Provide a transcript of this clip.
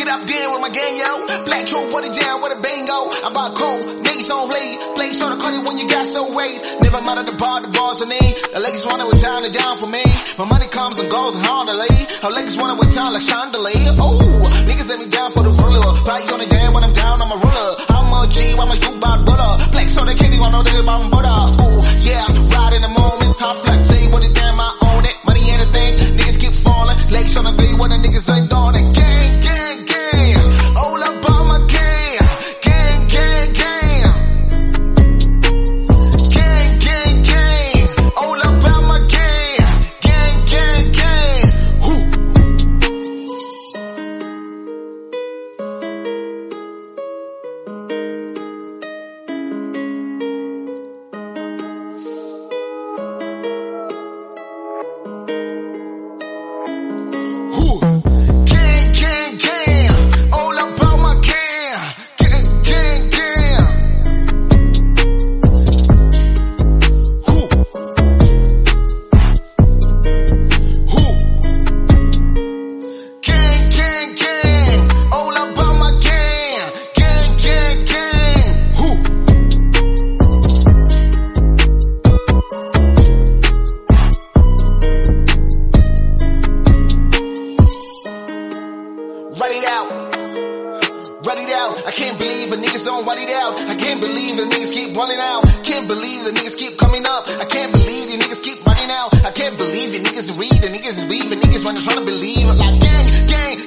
it up then with my gang, yo. Black truth, put it down with a bingo. I bought cold, niggas on blade. Place on the cutty when you got so weight. Never mind the bars are name. The ladies want it with time to down for me. My money comes and goes and hard to lay. Her ladies want it with time like chandelier. Oh, niggas let me down for the ruler. Fly on the damn when I'm down, I'm a ruler. I'm a G, I'm a U-Bout butter. Flex on the kitty, I know that I'm butter. Ooh, yeah, ride in the moment. High flex, say what it damn, I own it. Money ain't a thing, niggas keep falling. Legs on the bay when the niggas ain't doing it. Gang, gang, gang. All about my gang. Gang, gang, gang. Gang, gang, gang. All about my gang. Gang, gang, gang. Who? Gang, gang, gang. All about my gang. Gang, gang, gang. Who? Gang, gang, gang. All about my gang. Gang, gang, gang. Who? Write it out. Write it out. I can't believe the niggas don't write it out. I can't believe the niggas keep running out. Can't believe the niggas keep coming up. I can't believe the niggas keep running out. I can't believe the niggas read, the niggas read, the niggas wanna try to believe. Like gang, gang,